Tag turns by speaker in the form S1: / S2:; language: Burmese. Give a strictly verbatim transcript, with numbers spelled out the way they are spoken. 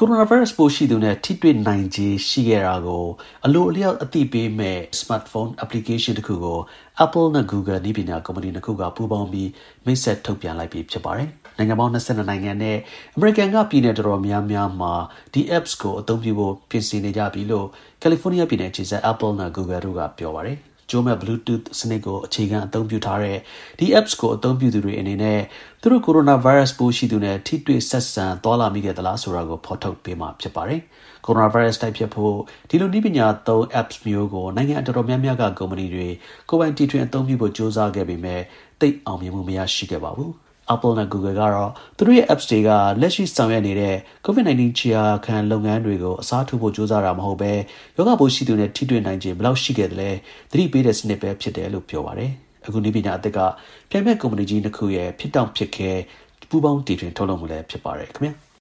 S1: coronavirus ပိုးရှိသူနဲ့ထိတွေ့နိုင်ခြေရှိခဲ့တာကိုအလိုအလျောက်အသိပေးမဲ့ smartphone application တစ်ခုကို Apple နဲ့ Google နည်းပညာကုမ္ပဏီနှစ်ခုကပူးပေါင်းပြီးမိတ်ဆက်ထုတ်ပြန်လိုက်ပြီဖြစ်ပါတယ်။နိုင်ငံပေါင်း၂၂နိုင်ငံနဲ့အမေရိကန်ကပြည်နယ်တော်တော်များများမှာဒီ apps ကိုအသုံးပြုဖို့ပြင်ဆင်နေကြပြီလို့ကယ်လီဖိုးနီးယားပြည်နယ်အခြေစိုက် Apple နဲ့ Google တို့ကပြောပါတယ်။ကျိုးမဲ့ Bluetooth စနစ်ကိုအခြေခံအသုံးပြုထားတဲ့ဒီ apps ကိုအသုံးပြုသူတွေအနေနဲ့သူတို့ coronavirus ပိုးရှိသူနဲ့ထိတွေ့ဆက်ဆံသွားလာမိခဲ့သလားဆိုတာကိုဖော်ထုတ်ပေးမှာဖြစ်ပါတယ်။ coronavirus တိုက်ဖျက်ဖို့ဒီလိုနည်းပညာသုံး apps မျိုးကိုနိုင်ငံတော်တော်များများကကုမ္ပဏီတွေကိုယ်ပိုင်တီထွင်အသုံးပြုဖို့ကြိုးစားခဲ့ပေမဲ့သိပ်အောင်မြင်မှုမရရှိခဲ့ပါဘူး။ Apple နဲ့ Google ကတော့သူတို့ရဲ့ apps တွေကလက်ရှိဆောင်ရွက်နေတဲ့ COVID 19 ခြေရာခံလုပ်ငန်းတွေကိုအစားထိုးဖို့ကြိုးစားတာမဟုတ်ဘဲရောဂါပိုးရှိသူနဲ့ထိတွေ့နိုင်ခြေဘယ်လောက်ရှိခဲ့သလဲသတိပေးတဲ့စနစ်ပဲဖြစ်တယ်လို့ပြောပါတယ်။အခုနည်းပညာအသစ်ကပြိုင်ဘက်ကုမ္ပဏီကြီးနှစ်ခုရဲ့ဖြစ်တောင့်ဖြစ်ခဲပူးပေါင်းတီထွင်ထုတ်လုပ်မှုလည်းဖြစ်ပါတယ်ခင်ဗျာ။